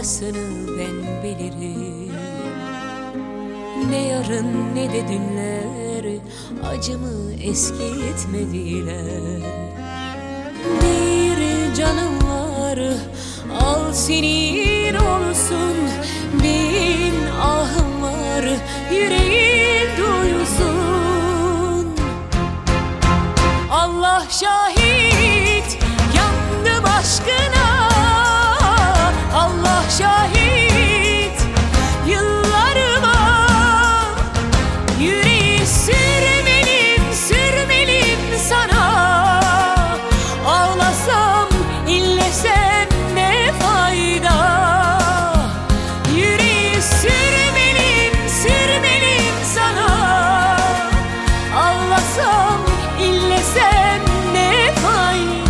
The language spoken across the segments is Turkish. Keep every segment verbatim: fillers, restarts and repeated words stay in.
sonrasını ben bilirim. Ne yarın ne de dünler acımı eskitmediler. Bir canım var, al senin olsun. Bin ahım var, yüreğim duysun. Allah şahit, yandım aşkına. Allah şahit, yıllarıma. Yüreği sürmelim, sürmelim sana. Ağlasam, inlesem ne fayda. Yüreği sürmelim, sürmelim sana. Ağlasam, inlesem ne fayda.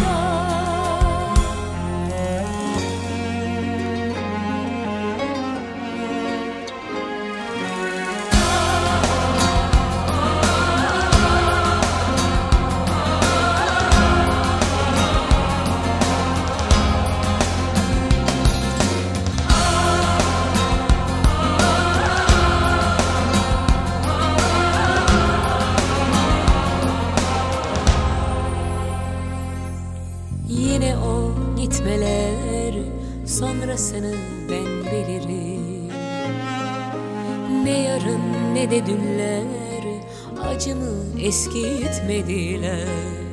Yine o gitmeler, sonrasını ben bilirim. Ne yarın ne de dünler acımı eskitmediler.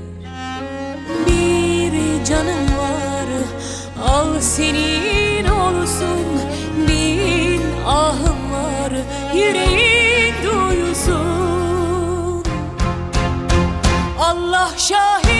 Bir canım var, al senin olsun. Bin ahım var, yüreğin duysun. Allah şahit,